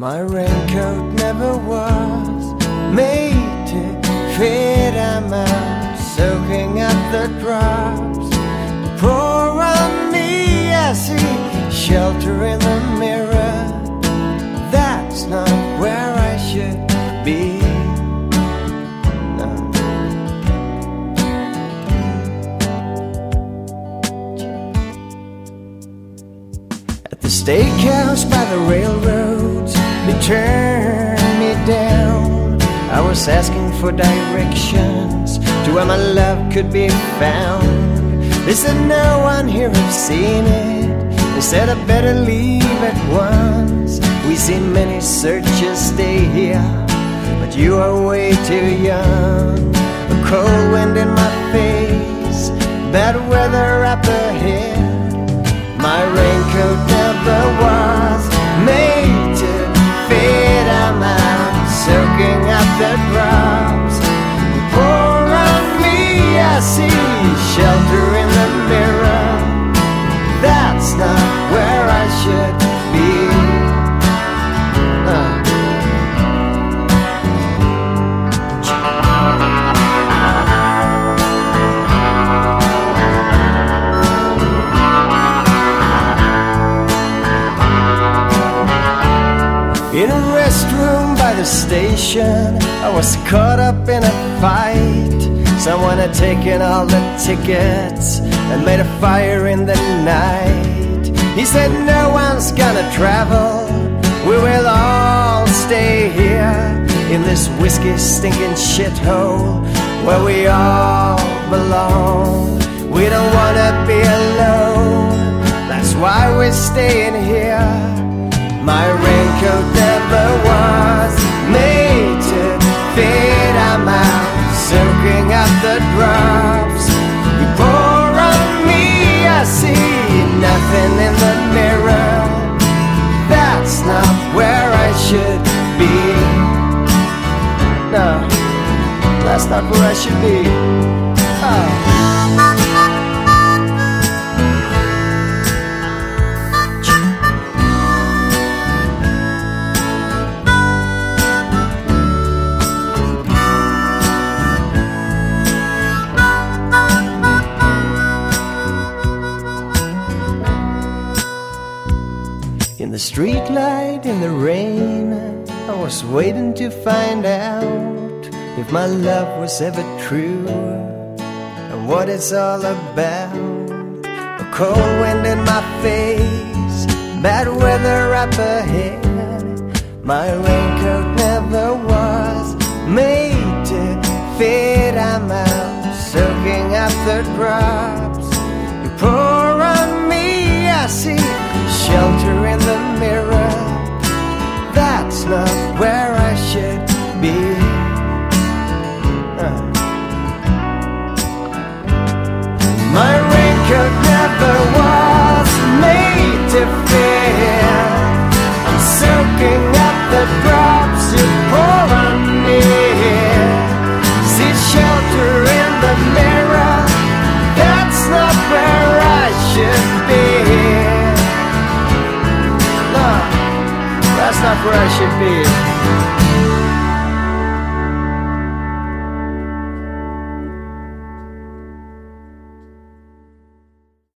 My raincoat never was made to fit. I'm out soaking up the drops. Pour on me, I see shelter in the mirror. That's not where I should be. No. At the steakhouse by the railroads, they turned me down. I was asking for directions to where my love could be found. They said no one here has seen it. They said I better leave at once. We've seen many searchers stay here, but you are way too young. A cold wind in my face, bad weather up ahead. My raincoat never was made to fit. I'm out soaking up the drops. Pour on me, I see shelter in the mirror. That's not where I should be. In a restroom by the station, I was caught up in a fight. Someone had taken all the tickets and made a fire in the night. He said no one's gonna travel, we will all stay here in this whiskey stinking shithole where we all belong. We don't wanna be alone, that's why we're staying here. My raincoat never was made to fit. I'm out soaking up the drops. You pour on me, I see nothing in the mirror. That's not where I should be. No, that's not where I should be. In the streetlight, in the rain, I was waiting to find out if my love was ever true and what it's all about. A cold wind in my face, bad weather up ahead. My raincoat never was made to fit. I'm out soaking up the drops. You pour on me, I see shelter in the mirror. That's not where I should be. My raincoat never was made to fit. I'm soaking up the drops you pour on me. See shelter in the mirror. That's not where I should be. That's not where I should be.